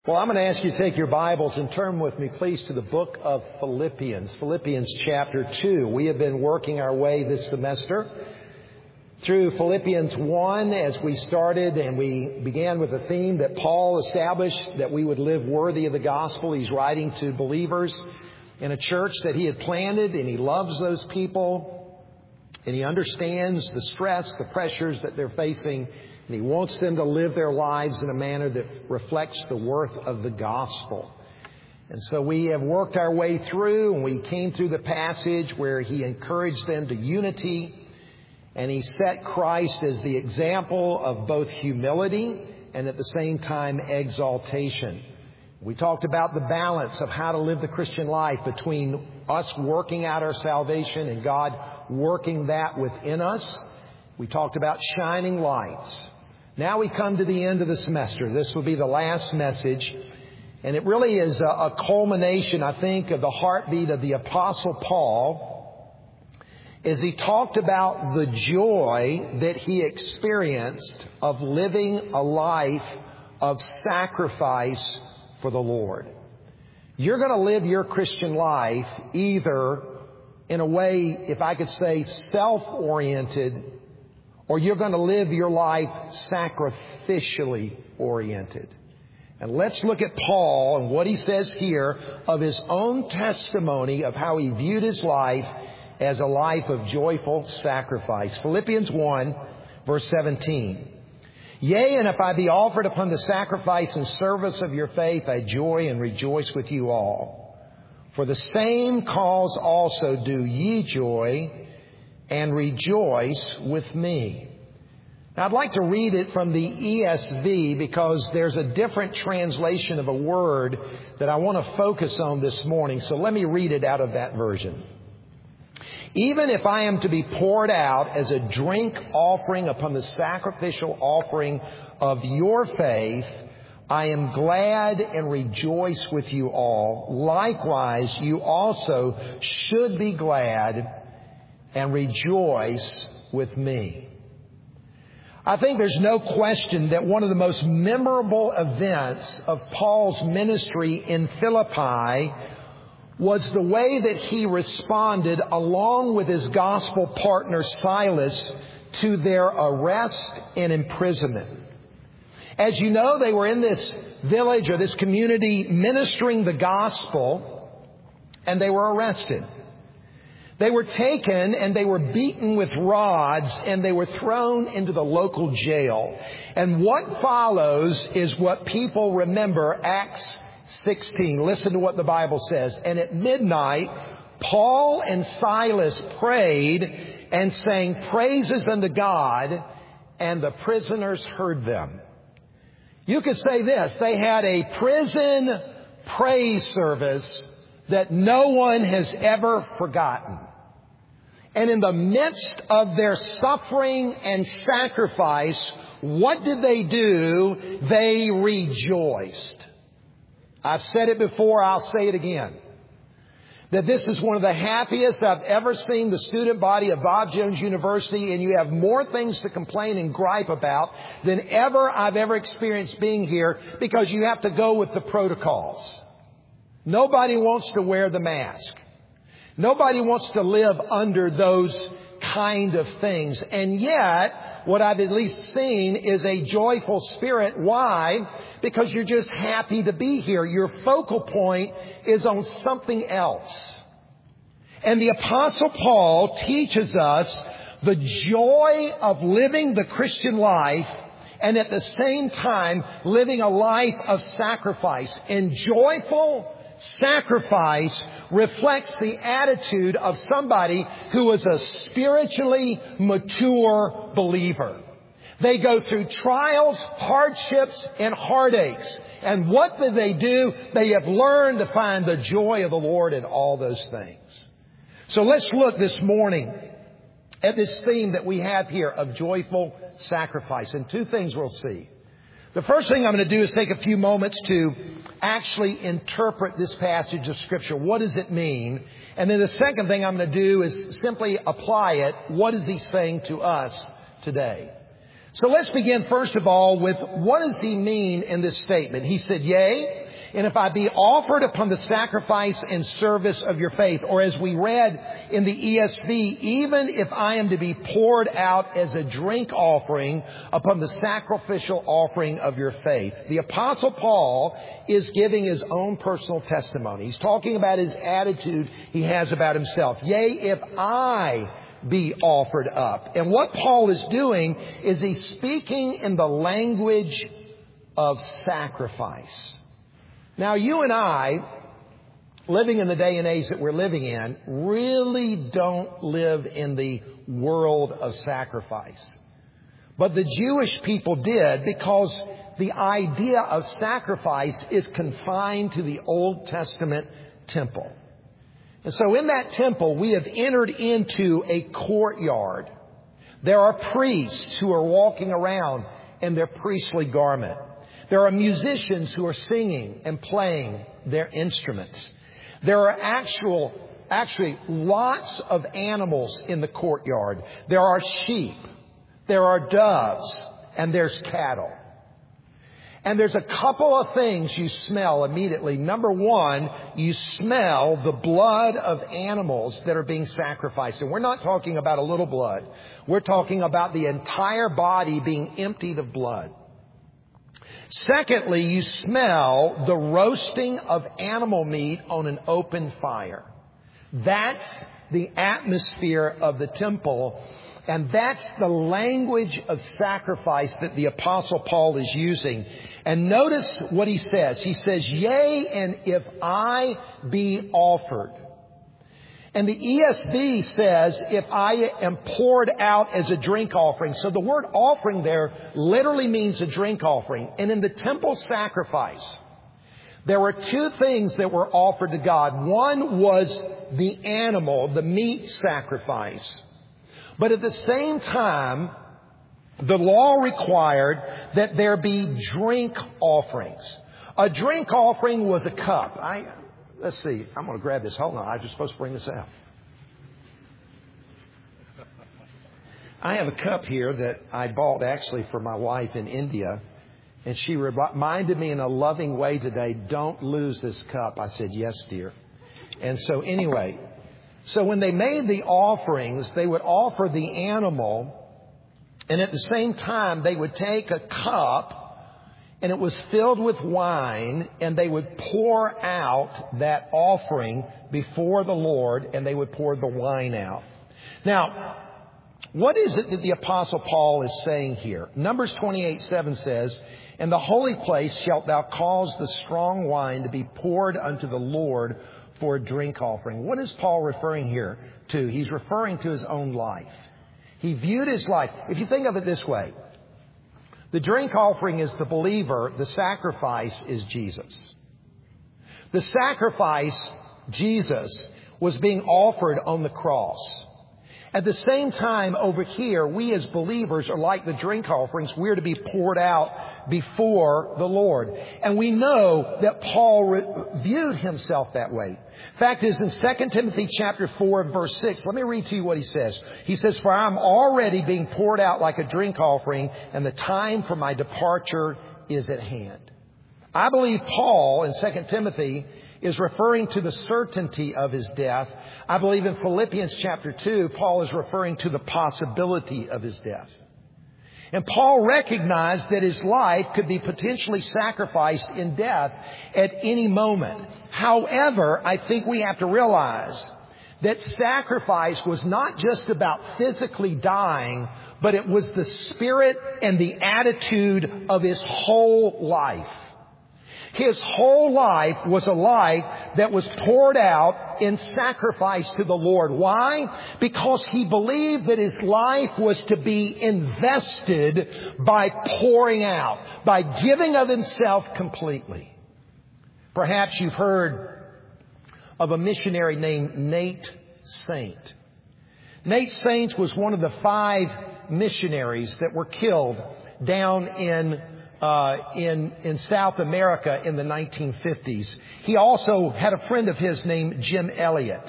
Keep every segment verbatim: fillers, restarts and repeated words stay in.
Well, I'm going to ask you to take your Bibles and turn with me, please, to the book of Philippians, Philippians chapter two. We have been working our way this semester through Philippians one as we started, and we began with a theme that Paul established, that we would live worthy of the gospel. He's writing to believers in a church that he had planted, and he loves those people, and he understands the stress, the pressures that they're facing. And he wants them to live their lives in a manner that reflects the worth of the gospel. And so we have worked our way through, and we came through the passage where he encouraged them to unity, and he set Christ as the example of both humility and at the same time exaltation. We talked about the balance of how to live the Christian life between us working out our salvation and God working that within us. We talked about shining lights. Now we come to the end of the semester. This will be the last message. And it really is a, a culmination, I think, of the heartbeat of the Apostle Paul as he talked about the joy that he experienced of living a life of sacrifice for the Lord. You're going to live your Christian life either in a way, if I could say, self-oriented, or you're going to live your life sacrificially oriented. And let's look at Paul and what he says here of his own testimony of how he viewed his life as a life of joyful sacrifice. Philippians one, verse seventeen. Yea, and if I be offered upon the sacrifice and service of your faith, I joy and rejoice with you all. For the same cause also do ye joy and rejoice with me. Now, I'd like to read it from the E S V because there's a different translation of a word that I want to focus on this morning. So let me read it out of that version. Even if I am to be poured out as a drink offering upon the sacrificial offering of your faith, I am glad and rejoice with you all. Likewise, you also should be glad and rejoice with me. I think there's no question that one of the most memorable events of Paul's ministry in Philippi was the way that he responded, along with his gospel partner Silas, to their arrest and imprisonment. As you know, they were in this village or this community ministering the gospel, and they were arrested. They were taken and they were beaten with rods and they were thrown into the local jail. And what follows is what people remember, Acts sixteen. Listen to what the Bible says. And at midnight, Paul and Silas prayed and sang praises unto God, and the prisoners heard them. You could say this: they had a prison praise service that no one has ever forgotten. And in the midst of their suffering and sacrifice, what did they do? They rejoiced. I've said it before, I'll say it again. That this is one of the happiest I've ever seen the student body of Bob Jones University, and you have more things to complain and gripe about than ever I've ever experienced being here, because you have to go with the protocols. Nobody wants to wear the mask. Nobody wants to live under those kind of things. And yet, what I've at least seen is a joyful spirit. Why? Because you're just happy to be here. Your focal point is on something else. And the Apostle Paul teaches us the joy of living the Christian life, and at the same time living a life of sacrifice. And joyful sacrifice reflects the attitude of somebody who is a spiritually mature believer. They go through trials, hardships, and heartaches. And what do they do? They have learned to find the joy of the Lord in all those things. So let's look this morning at this theme that we have here of joyful sacrifice. And two things we'll see. The first thing I'm going to do is take a few moments to actually interpret this passage of Scripture. What does it mean? And then the second thing I'm going to do is simply apply it. What is he saying to us today? So let's begin first of all with what does he mean in this statement? He said, yea, and if I be offered upon the sacrifice and service of your faith, or as we read in the E S V, even if I am to be poured out as a drink offering upon the sacrificial offering of your faith. The Apostle Paul is giving his own personal testimony. He's talking about his attitude he has about himself. Yea, if I be offered up. And what Paul is doing is he's speaking in the language of sacrifice. Now, you and I, living in the day and age that we're living in, really don't live in the world of sacrifice. But the Jewish people did, because the idea of sacrifice is confined to the Old Testament temple. And so in that temple, we have entered into a courtyard. There are priests who are walking around in their priestly garment. There are musicians who are singing and playing their instruments. There are actual, actually lots of animals in the courtyard. There are sheep, there are doves, and there's cattle. And there's a couple of things you smell immediately. Number one, you smell the blood of animals that are being sacrificed. And we're not talking about a little blood. We're talking about the entire body being emptied of blood. Secondly, you smell the roasting of animal meat on an open fire. That's the atmosphere of the temple. And that's the language of sacrifice that the Apostle Paul is using. And notice what he says. He says, yea, and if I be offered. And the E S V says, if I am poured out as a drink offering. So the word offering there literally means a drink offering. And in the temple sacrifice, there were two things that were offered to God. One was the animal, the meat sacrifice. But at the same time, the law required that there be drink offerings. A drink offering was a cup. I, let's see. I'm going to grab this. Hold on. I was supposed to bring this out. I have a cup here that I bought actually for my wife in India. And she reminded me in a loving way today, don't lose this cup. I said, yes, dear. And so anyway, so when they made the offerings, they would offer the animal. And at the same time, they would take a cup and it was filled with wine, and they would pour out that offering before the Lord, and they would pour the wine out. Now, what is it that the Apostle Paul is saying here? Numbers twenty-eight seven says, in the holy place shalt thou cause the strong wine to be poured unto the Lord for a drink offering. What is Paul referring here to? He's referring to his own life. He viewed his life. If you think of it this way, the drink offering is the believer. The sacrifice is Jesus. The sacrifice, Jesus, was being offered on the cross. At the same time, over here, we as believers are like the drink offerings. We're to be poured out before the Lord. And we know that Paul re- viewed himself that way. Fact is, in Second Timothy chapter four, verse six, let me read to you what he says. He says, for I'm already being poured out like a drink offering, and the time for my departure is at hand. I believe Paul in Second Timothy is referring to the certainty of his death. I believe in Philippians chapter two, Paul is referring to the possibility of his death. And Paul recognized that his life could be potentially sacrificed in death at any moment. However, I think we have to realize that sacrifice was not just about physically dying, but it was the spirit and the attitude of his whole life. His whole life was a life that was poured out in sacrifice to the Lord. Why? Because he believed that his life was to be invested by pouring out, by giving of himself completely. Perhaps you've heard of a missionary named Nate Saint. Nate Saint was one of the five missionaries that were killed down in Uh, in, in South America in the nineteen fifties. He also had a friend of his named Jim Elliot.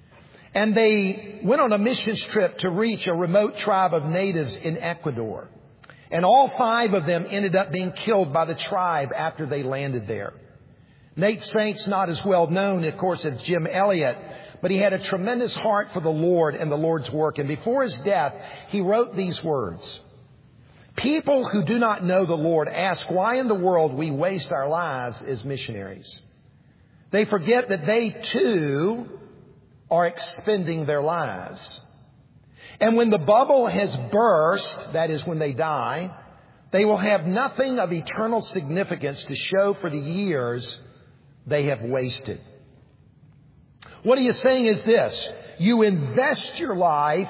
And they went on a missions trip to reach a remote tribe of natives in Ecuador. And all five of them ended up being killed by the tribe after they landed there. Nate Saint's not as well known, of course, as Jim Elliot, but he had a tremendous heart for the Lord and the Lord's work. And before his death, he wrote these words. People who do not know the Lord ask why in the world we waste our lives as missionaries. They forget that they too are expending their lives. And when the bubble has burst, that is when they die, they will have nothing of eternal significance to show for the years they have wasted. What he is saying is this: you invest your life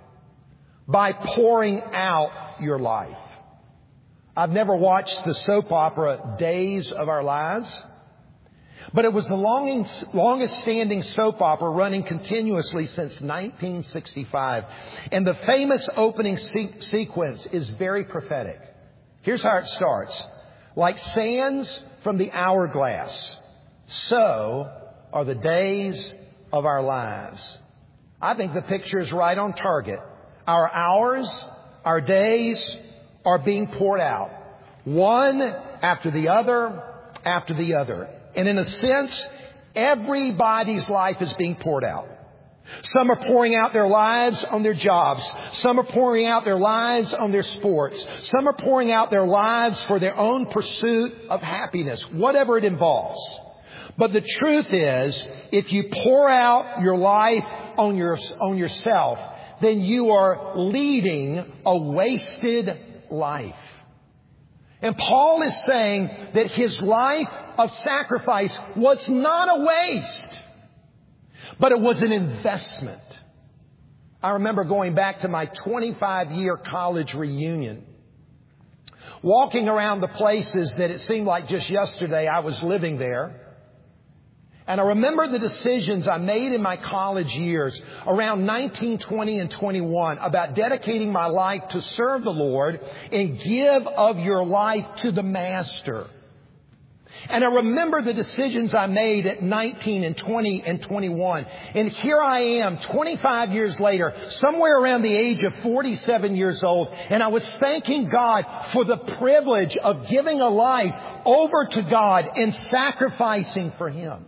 by pouring out your life. I've never watched the soap opera Days of Our Lives, but it was the longest, longest standing soap opera running continuously since nineteen sixty-five. And the famous opening se- sequence is very prophetic. Here's how it starts. Like sands from the hourglass, so are the days of our lives. I think the picture is right on target. Our hours, our days are being poured out. One after the other, after the other. And in a sense, everybody's life is being poured out. Some are pouring out their lives on their jobs. Some are pouring out their lives on their sports. Some are pouring out their lives for their own pursuit of happiness, whatever it involves. But the truth is, if you pour out your life on your, on yourself, then you are leading a wasted life. And Paul is saying that his life of sacrifice was not a waste, but it was an investment. I remember going back to my twenty-five year college reunion, walking around the places that it seemed like just yesterday I was living there. And I remember the decisions I made in my college years around nineteen, twenty, and twenty-one about dedicating my life to serve the Lord and give of your life to the Master. And I remember the decisions I made at nineteen and twenty and twenty-one. And here I am, twenty-five years later, somewhere around the age of forty-seven years old. And I was thanking God for the privilege of giving a life over to God and sacrificing for Him.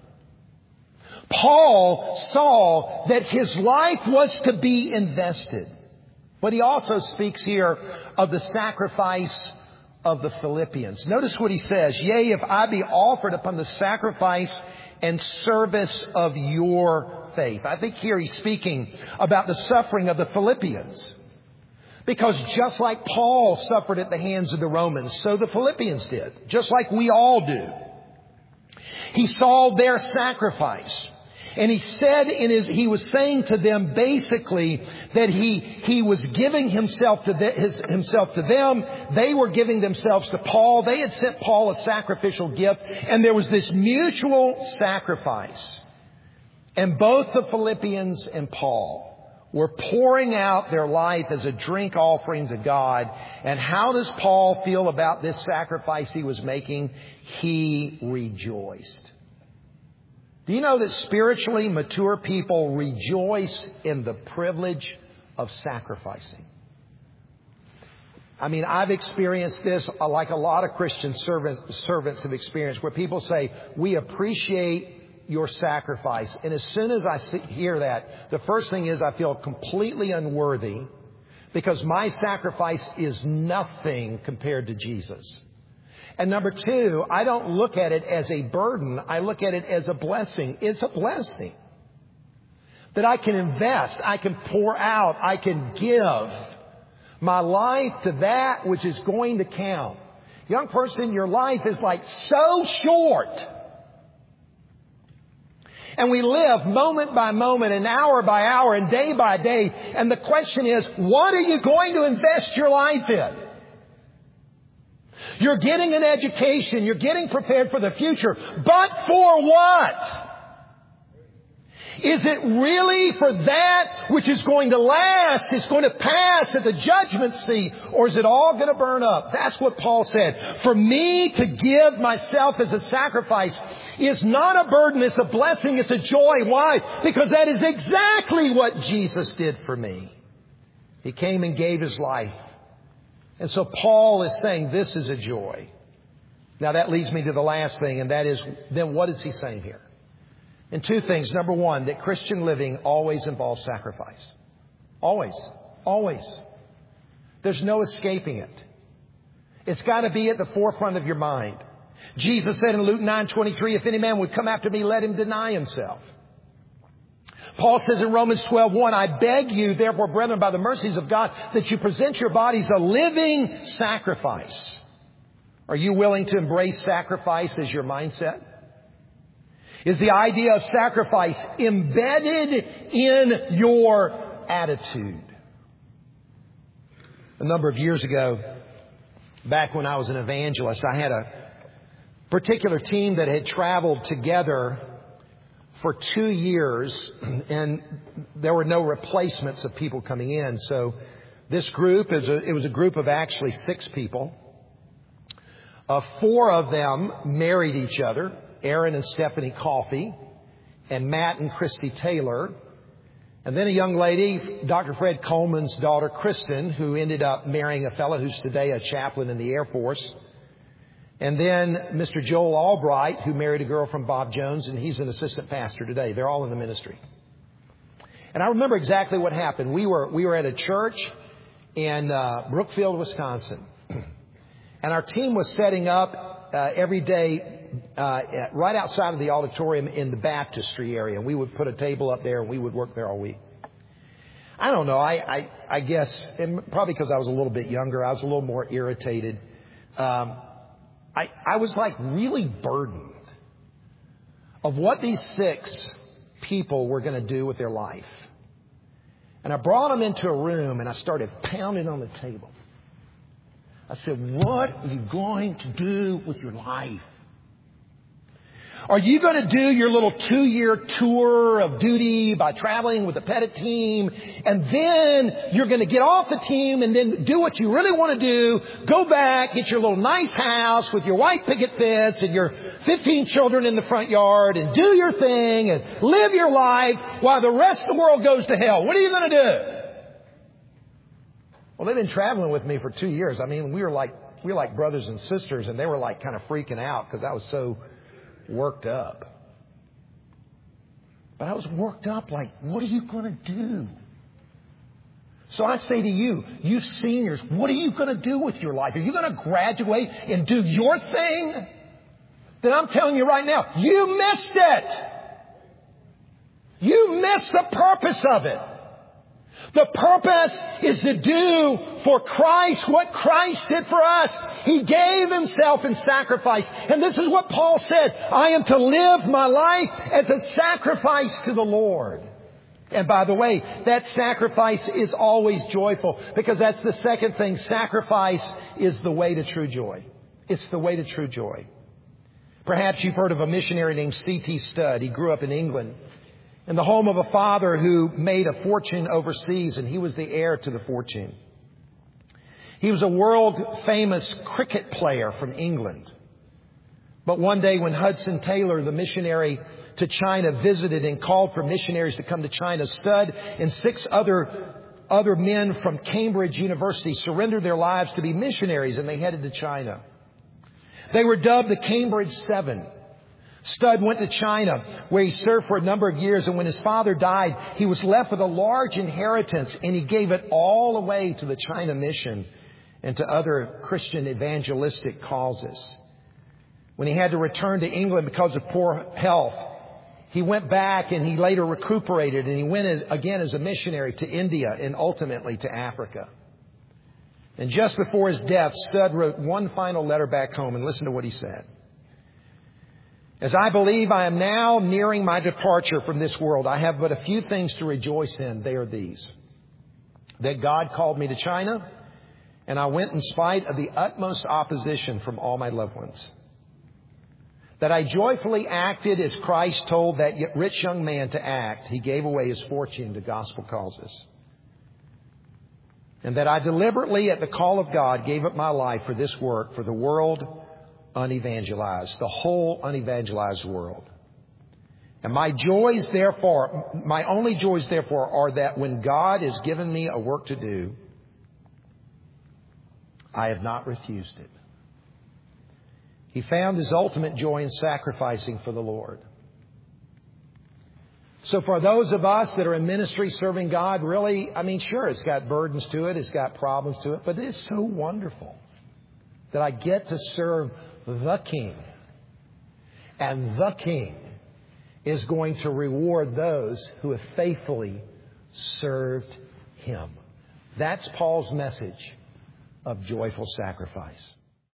Paul saw that his life was to be invested. But he also speaks here of the sacrifice of the Philippians. Notice what he says. Yea, if I be offered upon the sacrifice and service of your faith. I think here he's speaking about the suffering of the Philippians. Because just like Paul suffered at the hands of the Romans, so the Philippians did. Just like we all do. He saw their sacrifice. And he said in his, he was saying to them basically that he, he was giving himself to the, his, himself to them. They were giving themselves to Paul. They had sent Paul a sacrificial gift. And there was this mutual sacrifice. And both the Philippians and Paul were pouring out their life as a drink offering to God. And how does Paul feel about this sacrifice he was making? He rejoiced. Do you know that spiritually mature people rejoice in the privilege of sacrificing? I mean, I've experienced this like a lot of Christian servants, servants have experienced, where people say, we appreciate your sacrifice. And as soon as I hear that, the first thing is I feel completely unworthy because my sacrifice is nothing compared to Jesus. And number two, I don't look at it as a burden. I look at it as a blessing. It's a blessing that I can invest. I can pour out. I can give my life to that which is going to count. Young person, your life is like so short. And we live moment by moment and hour by hour and day by day. And the question is, what are you going to invest your life in? You're getting an education. You're getting prepared for the future. But for what? Is it really for that which is going to last, is going to pass at the judgment seat, or is it all going to burn up? That's what Paul said. For me to give myself as a sacrifice is not a burden, it's a blessing, it's a joy. Why? Because that is exactly what Jesus did for me. He came and gave His life And so Paul is saying this is a joy. Now that leads me to the last thing, and that is, then what is he saying here? And two things. Number one, that Christian living always involves sacrifice. Always. Always. There's no escaping it. It's got to be at the forefront of your mind. Jesus said in Luke nine twenty-three, if any man would come after me, let him deny himself. Paul says in Romans twelve one, I beg you, therefore, brethren, by the mercies of God, that you present your bodies a living sacrifice. Are you willing to embrace sacrifice as your mindset? Is the idea of sacrifice embedded in your attitude? A number of years ago, back when I was an evangelist, I had a particular team that had traveled together for two years, and there were no replacements of people coming in. So this group, is a, it was a group of actually six people. Uh, four of them married each other, Aaron and Stephanie Coffey, and Matt and Christy Taylor. And then a young lady, Doctor Fred Coleman's daughter, Kristen, who ended up marrying a fellow who's today a chaplain in the Air Force. And then Mister Joel Albright, who married a girl from Bob Jones, and he's an assistant pastor today. They're all in the ministry. And I remember exactly what happened. We were we were at a church in uh, Brookfield, Wisconsin. And our team was setting up uh, every day uh, right outside of the auditorium in the baptistry area. And we would put a table up there and we would work there all week. I don't know. I, I, I guess, and probably because I was a little bit younger, I was a little more irritated. Um, I, I was like really burdened of what these six people were going to do with their life. And I brought them into a room and I started pounding on the table. I said, what are you going to do with your life? Are you going to do your little two-year tour of duty by traveling with the Pettit team, and then you're going to get off the team and then do what you really want to do, go back, get your little nice house with your white picket fence and your fifteen children in the front yard and do your thing and live your life while the rest of the world goes to hell? What are you going to do? Well, they've been traveling with me for two years. I mean, we were like we were like brothers and sisters, and they were like kind of freaking out because I was so worked up. But I was worked up like, what are you going to do? So I say to you, you seniors, what are you going to do with your life? Are you going to graduate and do your thing? Then I'm telling you right now, you missed it. You missed the purpose of it. The purpose is to do for Christ what Christ did for us. He gave Himself in sacrifice. And this is what Paul said. I am to live my life as a sacrifice to the Lord. And by the way, that sacrifice is always joyful, because that's the second thing. Sacrifice is the way to true joy. It's the way to true joy. Perhaps you've heard of a missionary named C T Studd. He grew up in England, in the home of a father who made a fortune overseas, and he was the heir to the fortune. He was a world-famous cricket player from England. But one day when Hudson Taylor, the missionary to China, visited and called for missionaries to come to China, Studd and six other, other men from Cambridge University surrendered their lives to be missionaries, and they headed to China. They were dubbed the Cambridge Seven. Studd went to China, where he served for a number of years, and when his father died, he was left with a large inheritance, and he gave it all away to the China mission and to other Christian evangelistic causes. When he had to return to England because of poor health, he went back and he later recuperated, and he went as, again as a missionary to India and ultimately to Africa. And just before his death, Studd wrote one final letter back home, and listen to what he said. As I believe I am now nearing my departure from this world, I have but a few things to rejoice in. They are these: that God called me to China, and I went in spite of the utmost opposition from all my loved ones. That I joyfully acted as Christ told that rich young man to act. He gave away his fortune to gospel causes. And that I deliberately, at the call of God, gave up my life for this work, for the world unevangelized, the whole unevangelized world. And my joys, therefore, my only joys, therefore, are that when God has given me a work to do, I have not refused it. He found his ultimate joy in sacrificing for the Lord. So for those of us that are in ministry serving God, really, I mean, sure, it's got burdens to it. It's got problems to it. But it's so wonderful that I get to serve the King. And the King is going to reward those who have faithfully served Him. That's Paul's message of joyful sacrifice.